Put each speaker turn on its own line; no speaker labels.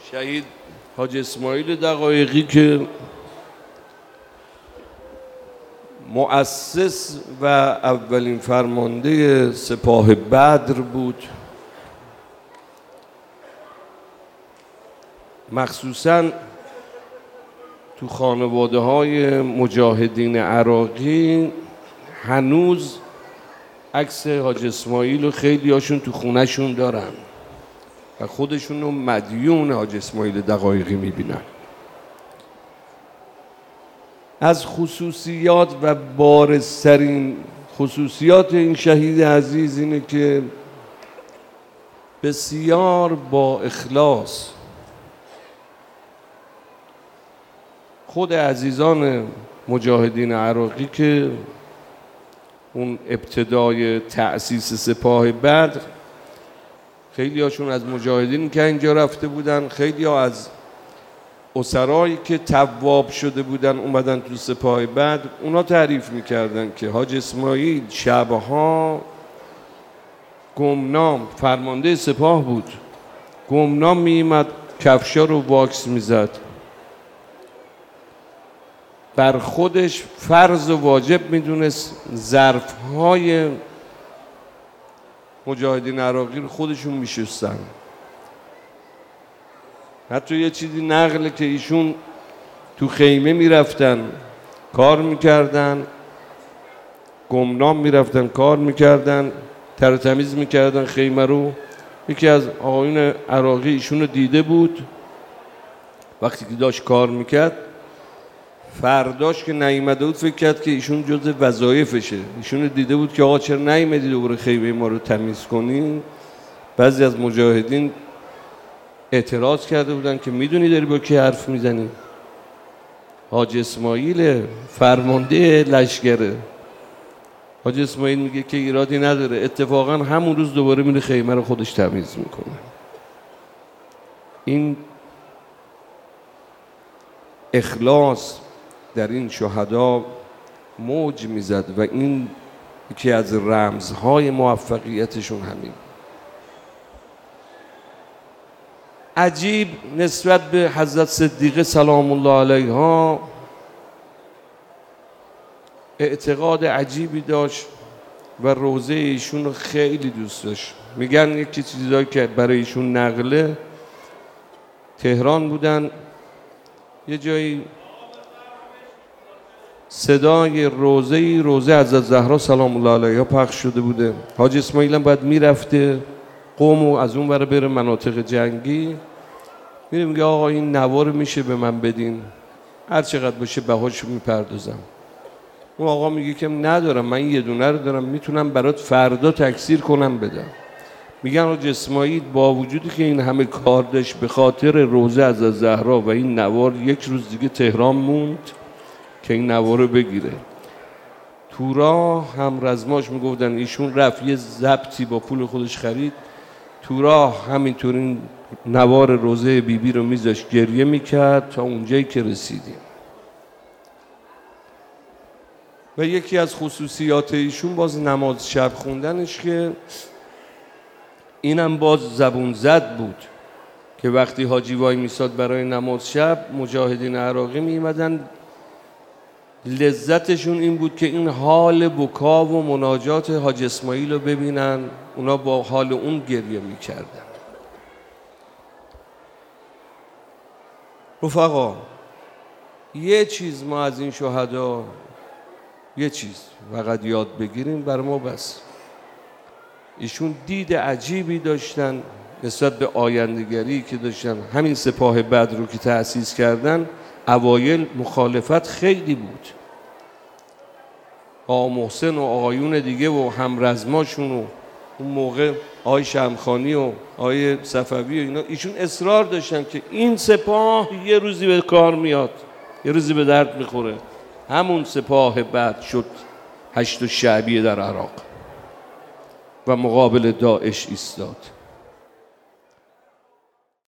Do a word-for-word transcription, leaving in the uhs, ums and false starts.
شهید حاج اسماعیل دقایقی که مؤسس و اولین فرمانده سپاه بدر بود، مخصوصاً تو خانواده های مجاهدین عراقی هنوز عکس حاج اسماعیل و خیلی هاشون تو خونهشون دارن و خودشون رو مدیون حاج اسماعیل دقایقی میبینن. از خصوصیات و بارزترین خصوصیات این شهید عزیز اینه که بسیار با اخلاص خود عزیزان مجاهدین عراقی که اون ابتدای تأسیس سپاه بدر خیلی هاشون از مجاهدین که اینجا رفته بودن، خیلی ها از اسرایی که تواب شده بودن اومدن تو سپاه بدر، اونا تعریف میکردن که حاج اسماعیل شبها گمنام فرمانده سپاه بود، گمنام میامد کفشا رو واکس میزد، بر خودش فرض و واجب میدونست ظرفهای مجاهدین عراقی رو خودشون میشستن. حتی یه چیزی نقله که ایشون تو خیمه میرفتن کار میکردن، گمنام میرفتن کار میکردن، تر تمیز میکردن خیمه رو. یکی از آقایون عراقی ایشون رو دیده بود، وقتی که داشت کار میکرد فرداش که نیامده بود فکر کرد که ایشون جز وظایفشه. ایشون رو دیده بود که آقا چرا نیامدی دوباره خیمه ما رو تمیز کنی؟ بعضی از مجاهدین اعتراض کرده بودن که میدونی داری با کی حرف میزنی؟ حاج اسماعیل فرمانده لشکره. حاج اسماعیل میگه که ایرادی نداره، اتفاقا همون روز دوباره میره خیمه رو خودش تمیز میکنه. این اخلاص در این شهدا موج میزد و این یکی از رمزهای موفقیتشون همین. عجیب نسبت به حضرت صدیقه سلام الله علیها اعتقاد عجیبی داشت و روضه ایشون رو خیلی دوست داشت. میگن یکی چیزایی که برای ایشون نقله، تهران بودن یه جایی صدای روضه روضه حضرت زهرا سلام الله علیها پخش شده بوده. حاج اسماعیل هم باید میرفته قم و از اون ور بره مناطق جنگی، میره میگه آقا این نوار میشه به من بدین، هر چقدر باشه بهاشو میپردازم. اون آقا میگه که ندارم، من یه دونه رو دارم میتونم برات فردا تکثیر کنم بدم. میگن حاج اسماعیل با وجودی که این همه کار داشت به خاطر روضه از زهرا و این نوار یک روز دیگه تهران موند که این نوار رو بگیره. تو راه هم رزماش میگفتن ایشون رفت یه ضبطی با پول خودش خرید، تو راه همینطور این نوار روضه بیبی بی رو میذاشت گریه میکرد تا اونجایی که رسیدیم. و یکی از خصوصیات ایشون باز نماز شب خوندنش که اینم باز زبون زد بود که وقتی حاجی وای میساد برای نماز شب مجاهدین عراقی میمدن، لذتشون این بود که این حال بکا و مناجات حاج اسماعیل رو ببینن، اونا با حال اون گریه میکردن. رفقا یه چیز ما از این شهدا یه چیز فقط یاد بگیریم بر ما بس. ایشون دید عجیبی داشتن نسبت به آیندگری که داشتن. همین سپاه بدر رو که تأسیس کردن اوایل مخالفت خیلی بود، آقا محسن و آقایون دیگه و همرزماشون و اون موقع آقای شمخانی و آقای صفوی و اینا، ایشون اصرار داشتن که این سپاه یه روزی به کار میاد، یه روزی به درد میخوره. همون سپاه بعد شد هشت شعبیه در عراق و مقابل داعش ایستاد.